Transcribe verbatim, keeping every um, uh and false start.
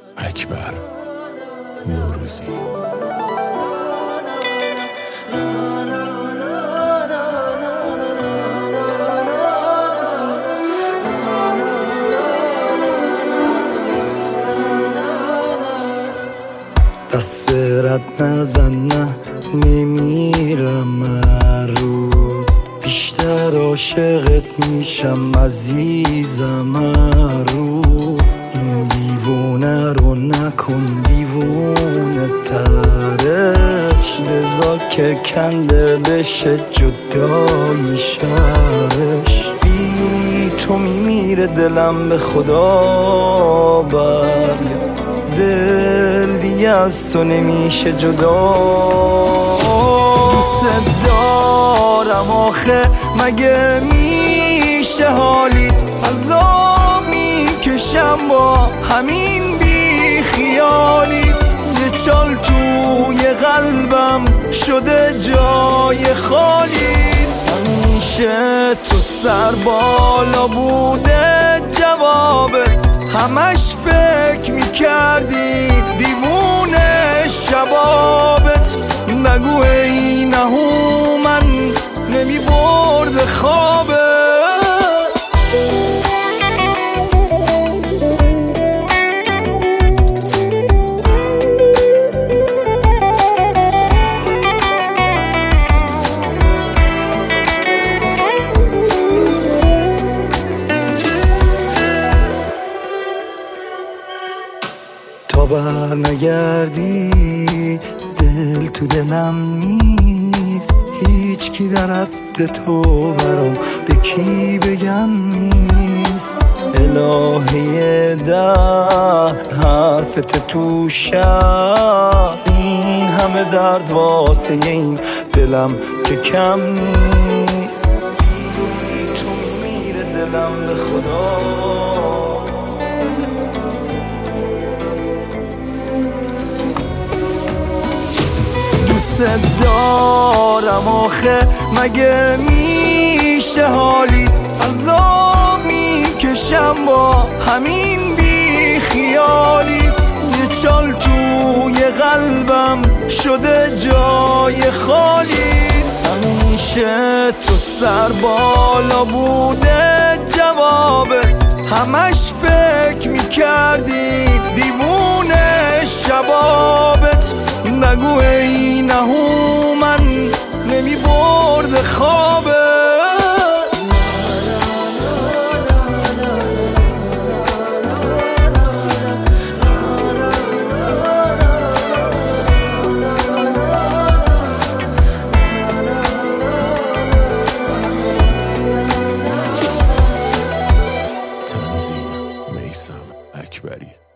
اکبر نوروزی. دست رد نزن نه نمیرم رو، بیشتر عاشقت میشم عزیزم رو. این دیوونه رو نکن دیوونه ترش، بذار که کنده بشه جدایی شرش. بی تو میمیره دلم به خدا برگرد، دل دیگه از تو نمیشه جدا. دوست دارم آخه مگه میشه حالیت، عذاب میکشم با همین بی خیالیت. یه چال توی قلبم شده جای خالیت، همیشه تو سر بالا بوده جوابه. همش فکر میکردی دیوونه شبابت، نگو ای نهو من نمیبرد خوابه. تا بر نگردی دل تو دلم نیست، هیچ کی در حد تو برام به کی بگم نیست. الهی در حرفت تو شب، این همه درد واسه این دلم که کم نیست. بی تو میمیره دلم به خدا. دوست دارم آخه مگه میشه حالیت، عذاب میکشم با همین بی خیالیت. یه چال توی قلبم شده جای خالیت، همیشه تو سر بالا بوده جوابه. همش فکر میکردی دیوونه شبابت، نگو ای نهو من نمیبرد خوابه. تنظیم میثم اکبری.